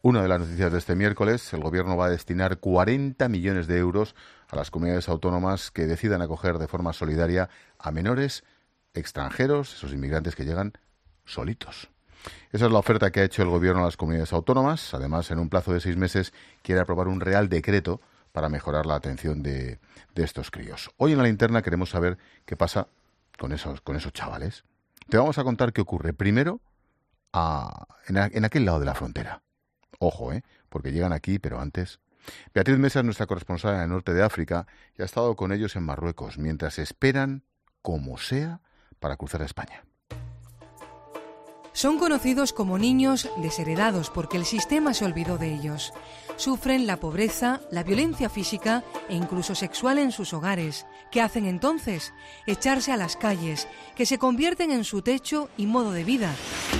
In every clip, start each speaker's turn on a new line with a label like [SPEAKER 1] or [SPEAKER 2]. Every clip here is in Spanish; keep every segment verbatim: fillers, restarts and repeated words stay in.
[SPEAKER 1] Una de las noticias de este miércoles: el Gobierno va a destinar cuarenta millones de euros a las comunidades autónomas que decidan acoger de forma solidaria a menores extranjeros, esos inmigrantes que llegan solitos. Esa es la oferta que ha hecho el Gobierno a las comunidades autónomas. Además, en un plazo de seis meses, quiere aprobar un Real Decreto para mejorar la atención de, de estos críos. Hoy en la linterna queremos saber qué pasa con esos, con esos chavales. Te vamos a contar qué ocurre primero a, en, a, en aquel lado de la frontera. Ojo, ¿eh? Porque llegan aquí, pero antes. Beatriz Mesa es nuestra corresponsal en el norte de África y ha estado con ellos en Marruecos, mientras esperan, como sea, para cruzar a España.
[SPEAKER 2] Son conocidos como niños desheredados porque el sistema se olvidó de ellos. Sufren la pobreza, la violencia física e incluso sexual en sus hogares. ¿Qué hacen entonces? Echarse a las calles, que se convierten en su techo y modo de vida.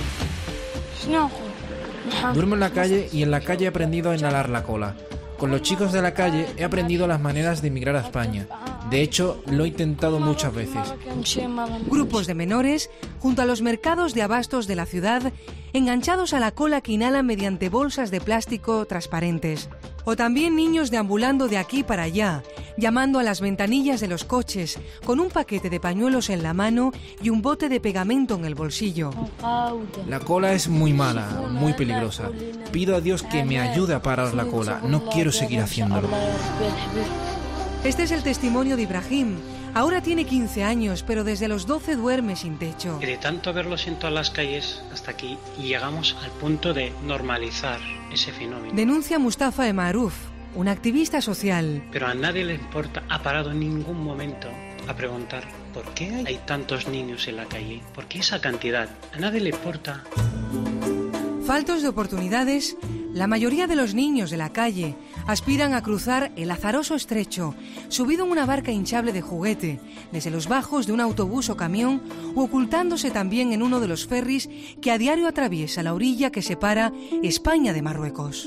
[SPEAKER 3] Duermo en la calle y en la calle he aprendido a inhalar la cola. Con los chicos de la calle he aprendido las maneras de emigrar a España. De hecho, lo he intentado muchas veces.
[SPEAKER 2] Grupos de menores junto a los mercados de abastos de la ciudad, enganchados a la cola que inhalan mediante bolsas de plástico transparentes. O también niños deambulando de aquí para allá, llamando a las ventanillas de los coches, con un paquete de pañuelos en la mano y un bote de pegamento en el bolsillo.
[SPEAKER 3] La cola es muy mala, muy peligrosa. Pido a Dios que me ayude a parar la cola. No quiero seguir haciéndolo.
[SPEAKER 2] Este es el testimonio de Ibrahim. Ahora tiene quince años, pero desde los doce duerme sin techo.
[SPEAKER 4] Y de tanto verlos en todas las calles hasta aquí, llegamos al punto de normalizar ese fenómeno.
[SPEAKER 2] Denuncia Mustafa Emaruf, un activista social.
[SPEAKER 4] Pero a nadie le importa, ha parado en ningún momento a preguntar ¿por qué hay tantos niños en la calle? ¿Por qué esa cantidad? A nadie le importa.
[SPEAKER 2] Faltos de oportunidades, la mayoría de los niños de la calle aspiran a cruzar el azaroso estrecho, subido en una barca hinchable de juguete, desde los bajos de un autobús o camión, o ocultándose también en uno de los ferries que a diario atraviesa la orilla que separa España de Marruecos.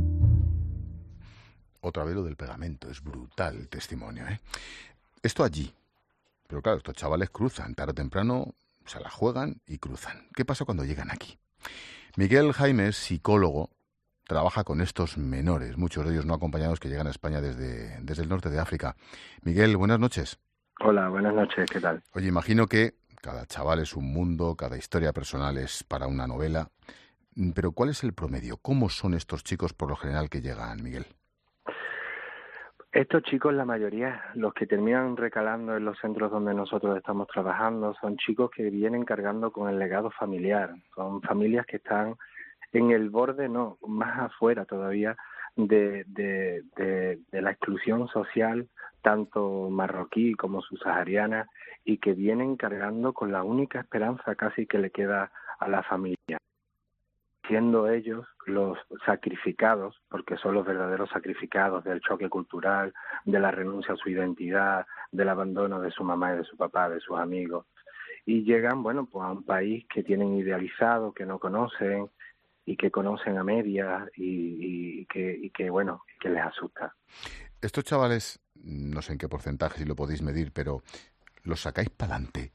[SPEAKER 1] Otra vez lo del pegamento, es brutal el testimonio, ¿eh? Esto allí, pero claro, estos chavales cruzan, tarde o temprano se la juegan y cruzan. ¿Qué pasa cuando llegan aquí? Miguel Jaime es psicólogo, trabaja con estos menores, muchos de ellos no acompañados, que llegan a España desde, desde el norte de África. Miguel, buenas noches.
[SPEAKER 5] Hola, buenas noches, ¿qué tal?
[SPEAKER 1] Oye, imagino que cada chaval es un mundo, cada historia personal es para una novela, pero ¿cuál es el promedio? ¿Cómo son estos chicos por lo general que llegan, Miguel?
[SPEAKER 5] Estos chicos, la mayoría, los que terminan recalando en los centros donde nosotros estamos trabajando, son chicos que vienen cargando con el legado familiar. Son familias que están en el borde, no, más afuera todavía, de, de, de, de la exclusión social, tanto marroquí como subsahariana, y que vienen cargando con la única esperanza casi que le queda a la familia, siendo ellos los sacrificados, porque son los verdaderos sacrificados del choque cultural, de la renuncia a su identidad, del abandono de su mamá y de su papá, de sus amigos, y llegan, bueno, pues a un país que tienen idealizado, que no conocen, y que conocen a medias, y, y, que, y que, bueno, que les asusta.
[SPEAKER 1] Estos chavales, no sé en qué porcentaje, si lo podéis medir, pero ¿los sacáis para adelante?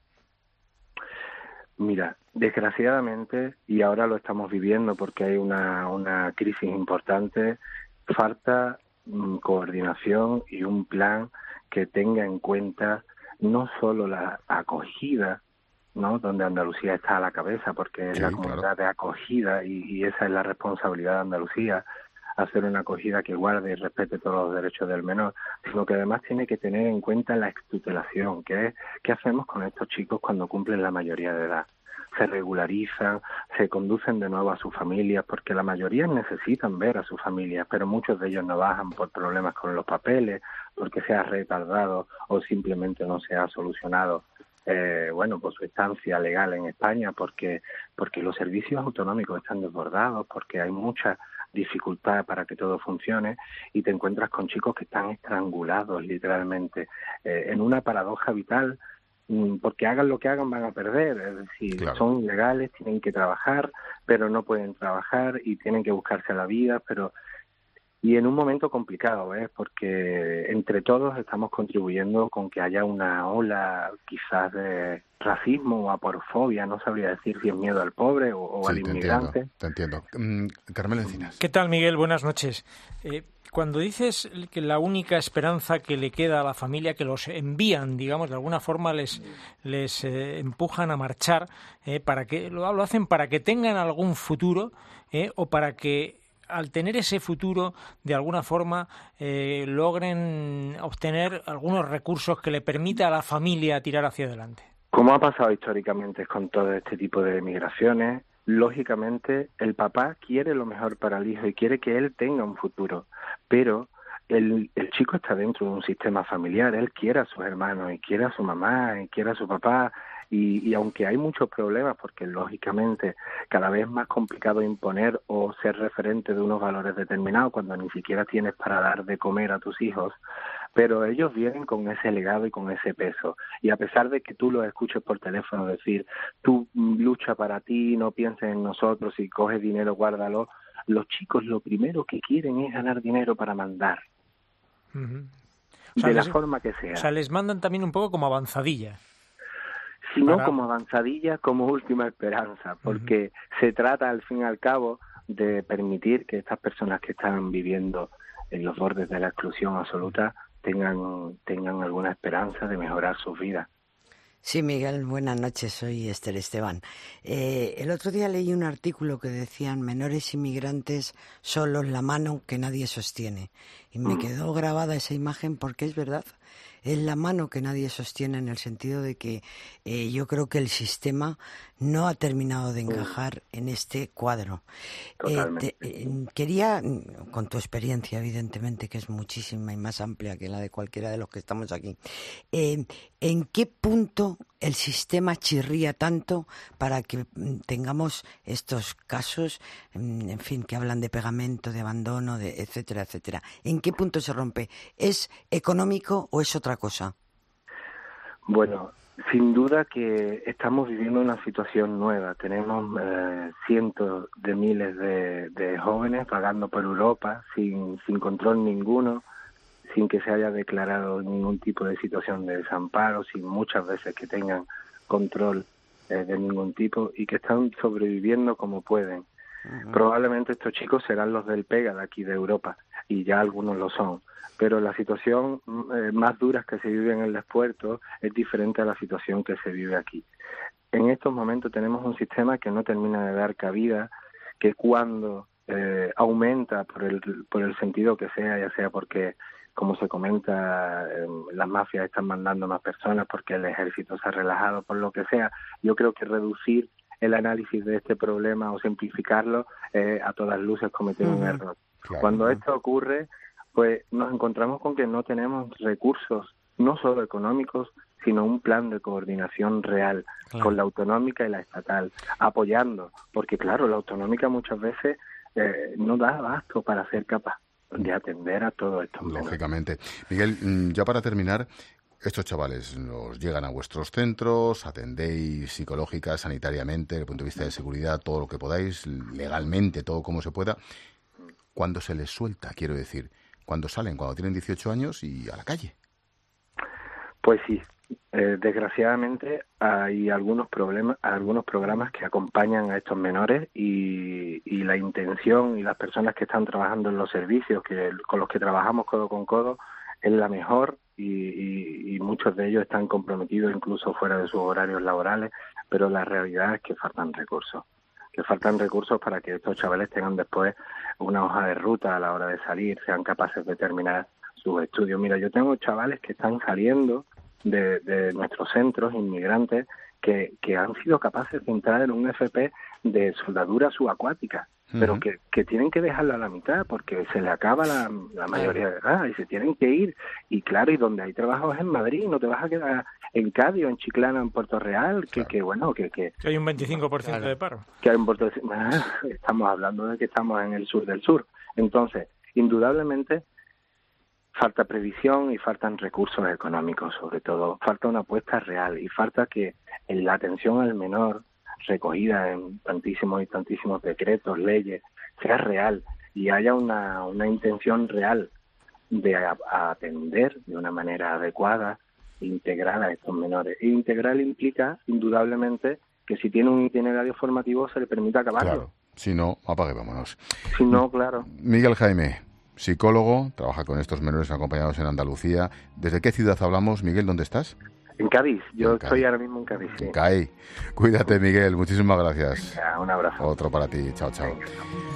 [SPEAKER 5] Mira, desgraciadamente, y ahora lo estamos viviendo porque hay una, una crisis importante, falta mm, coordinación y un plan que tenga en cuenta no solo la acogida, ¿no?, donde Andalucía está a la cabeza, porque es sí, la comunidad claro. de acogida, y, y esa es la responsabilidad de Andalucía, hacer una acogida que guarde y respete todos los derechos del menor, sino que además tiene que tener en cuenta la extutelación, que es qué hacemos con estos chicos cuando cumplen la mayoría de edad. Se regularizan, se conducen de nuevo a sus familias, porque la mayoría necesitan ver a sus familias, pero muchos de ellos no bajan por problemas con los papeles, porque se ha retardado o simplemente no se ha solucionado Eh, bueno, pues su estancia legal en España, porque porque los servicios autonómicos están desbordados, porque hay mucha dificultad para que todo funcione, y te encuentras con chicos que están estrangulados literalmente eh, en una paradoja vital, porque hagan lo que hagan van a perder, es decir, claro. son ilegales, tienen que trabajar, pero no pueden trabajar y tienen que buscarse la vida, pero y en un momento complicado, ¿eh? Porque entre todos estamos contribuyendo con que haya una ola quizás de racismo o aporofobia, no sabría decir si es miedo al pobre o, o
[SPEAKER 1] Sí,
[SPEAKER 5] al
[SPEAKER 1] te
[SPEAKER 5] inmigrante.
[SPEAKER 1] entiendo, te entiendo. Mm, Carmelo Encinas.
[SPEAKER 6] ¿Qué tal, Miguel? Buenas noches. Eh, cuando dices que la única esperanza que le queda a la familia, que los envían, digamos, de alguna forma les, les eh, empujan a marchar, eh, para que lo, lo hacen para que tengan algún futuro, eh, o para que al tener ese futuro, de alguna forma, eh, logren obtener algunos recursos que le permita a la familia tirar hacia adelante.
[SPEAKER 5] Como ha pasado históricamente con todo este tipo de migraciones, lógicamente el papá quiere lo mejor para el hijo y quiere que él tenga un futuro, pero el, el chico está dentro de un sistema familiar, él quiere a sus hermanos y quiere a su mamá y quiere a su papá. Y, y aunque hay muchos problemas, porque lógicamente cada vez es más complicado imponer o ser referente de unos valores determinados cuando ni siquiera tienes para dar de comer a tus hijos, pero ellos vienen con ese legado y con ese peso. Y a pesar de que tú los escuches por teléfono decir, tú lucha para ti, no pienses en nosotros, si coges dinero, guárdalo, los chicos lo primero que quieren es ganar dinero para mandar.
[SPEAKER 6] Uh-huh. O sea,
[SPEAKER 5] de
[SPEAKER 6] les,
[SPEAKER 5] la forma que sea.
[SPEAKER 6] O sea, les mandan también un poco como avanzadilla.
[SPEAKER 5] Sino
[SPEAKER 6] Para...
[SPEAKER 5] como avanzadilla, como última esperanza, porque uh-huh. se trata al fin y al cabo de permitir que estas personas que están viviendo en los bordes de la exclusión absoluta tengan, tengan alguna esperanza de mejorar sus vidas.
[SPEAKER 7] Sí, Miguel, buenas noches, soy Esther Esteban. Eh, el otro día leí un artículo que decían menores inmigrantes solos, la mano que nadie sostiene. Y me quedó grabada esa imagen porque es verdad. Es la mano que nadie sostiene, en el sentido de que eh, yo creo que el sistema no ha terminado de encajar en este cuadro. Eh, te, eh, quería, con tu experiencia, evidentemente, que es muchísima y más amplia que la de cualquiera de los que estamos aquí, eh, ¿en qué punto el sistema chirría tanto para que tengamos estos casos, en fin, que hablan de pegamento, de abandono, de etcétera, etcétera? ¿En qué punto se rompe? ¿Es económico o es otra cosa?
[SPEAKER 5] Bueno, sin duda que estamos viviendo una situación nueva. Tenemos eh, cientos de miles de, de jóvenes vagando por Europa sin, sin control ninguno, sin que se haya declarado ningún tipo de situación de desamparo, sin muchas veces que tengan control eh, de ningún tipo y que están sobreviviendo como pueden. Uh-huh. Probablemente estos chicos serán los del PEGA de aquí de Europa, y ya algunos lo son, pero la situación eh, más dura que se vive en el despuerto es diferente a la situación que se vive aquí. En estos momentos tenemos un sistema que no termina de dar cabida, que cuando eh, aumenta por el, por el sentido que sea, ya sea porque, como se comenta, eh, las mafias están mandando más personas, porque el ejército se ha relajado, por lo que sea, yo creo que reducir el análisis de este problema o simplificarlo eh, a todas luces cometer uh-huh. un error. Claro. Cuando esto ocurre, pues nos encontramos con que no tenemos recursos, no solo económicos, sino un plan de coordinación real, claro, con la autonómica y la estatal, apoyando, porque claro, la autonómica muchas veces eh, no da abasto para ser capaz de atender a todo esto.
[SPEAKER 1] Lógicamente. Miguel, ya para terminar, estos chavales nos llegan a vuestros centros, atendéis psicológica, sanitariamente, desde el punto de vista de seguridad, todo lo que podáis, legalmente, todo como se pueda. Cuando se les suelta, quiero decir, cuando salen, cuando tienen dieciocho años y a la calle.
[SPEAKER 5] Pues sí, eh, desgraciadamente hay algunos problemas, algunos programas que acompañan a estos menores y, y la intención y las personas que están trabajando en los servicios, que con los que trabajamos codo con codo, es la mejor. Y, y, y muchos de ellos están comprometidos incluso fuera de sus horarios laborales, pero la realidad es que faltan recursos, que faltan recursos para que estos chavales tengan después una hoja de ruta a la hora de salir, sean capaces de terminar sus estudios. Mira, yo tengo chavales que están saliendo de, de nuestros centros, inmigrantes, que, que han sido capaces de entrar en un F P de soldadura subacuática, uh-huh, pero que, que tienen que dejarla a la mitad porque se le acaba la, la mayoría de edad y se tienen que ir. Y claro, y donde hay trabajos es en Madrid, no te vas a quedar en Cádiz o en Chiclana, en Puerto Real, que, claro, que bueno, que, que...
[SPEAKER 6] Que hay un veinticinco por ciento claro. de paro.
[SPEAKER 5] Que hay un Puerto... ah, estamos hablando de que estamos en el sur del sur. Entonces, indudablemente, falta previsión y faltan recursos económicos, sobre todo. Falta una apuesta real y falta que en la atención al menor, recogida en tantísimos y tantísimos decretos, leyes, sea real, y haya una, una intención real de a, a atender de una manera adecuada, integral a estos menores. E integral implica, indudablemente, que si tiene un itinerario formativo se le permita acabarlo.
[SPEAKER 1] Claro, si no, apague, vámonos.
[SPEAKER 5] Si no, claro.
[SPEAKER 1] Miguel Jaime, psicólogo, trabaja con estos menores acompañados en Andalucía. ¿Desde qué ciudad hablamos, Miguel? ¿Dónde estás?
[SPEAKER 5] En Cádiz, yo
[SPEAKER 1] en
[SPEAKER 5] estoy
[SPEAKER 1] Cádiz.
[SPEAKER 5] ahora mismo en Cádiz. Sí.
[SPEAKER 1] En Cádiz. Cuídate, Miguel, muchísimas gracias.
[SPEAKER 5] Venga, un abrazo.
[SPEAKER 1] Otro para ti, chao, chao.
[SPEAKER 5] Venga.